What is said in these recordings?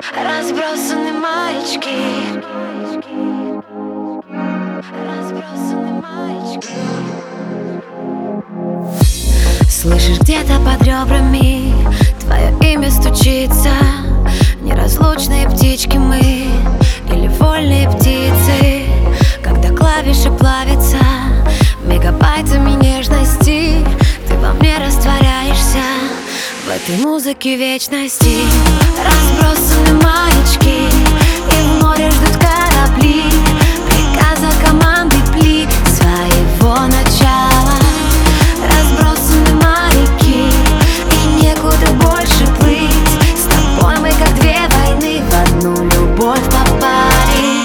Разбросаны маячки, разбросаны маячки. Слышишь, где-то под ребрами твое имя стучится. Неразлучные птички мы или вольные птицы. Когда клавиши плавятся мегабайтами нежности, ты во мне растворяешься в этой музыке вечности. Разбросаны маячки, и в море ждут корабли приказа команды пли своего начала. Разбросаны маяки, и некуда больше плыть. С тобой мы как две войны в одну любовь попали.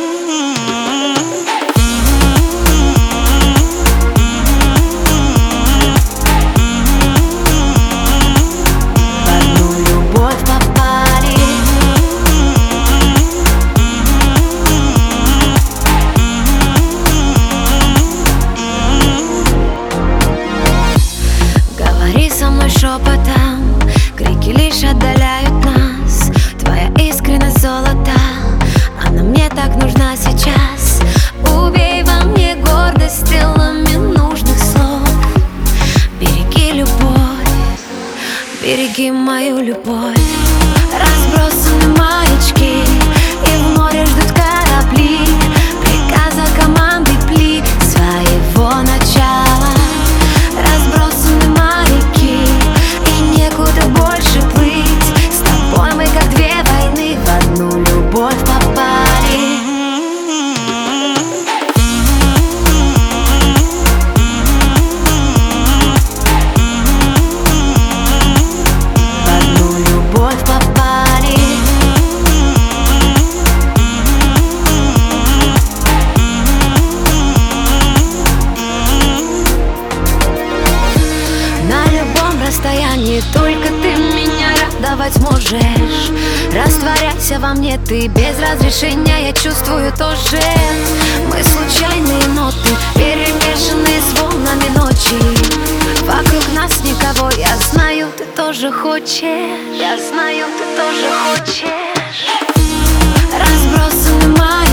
Шепотом крики лишь отдаляют нас. Твоя искренность золота, она мне так нужна сейчас. Убей во мне гордость стрелами нужных слов. Береги любовь, береги мою любовь. Разбросаны маячки, и в море ждут корабли приказа команды пли своего начала. Разбросаны маяки, и некуда больше плыть. С тобой мы как две войны в одну любовь попали. В одну любовь попали. На любом расстоянии только ты меня радовать можешь. Растворяйся во мне ты без разрешения, я чувствую тоже. Мы случайные ноты, перемешанные с волнами ночи. Вокруг нас никого, я знаю, ты тоже хочешь. Я знаю, ты тоже хочешь. Разбросаны мои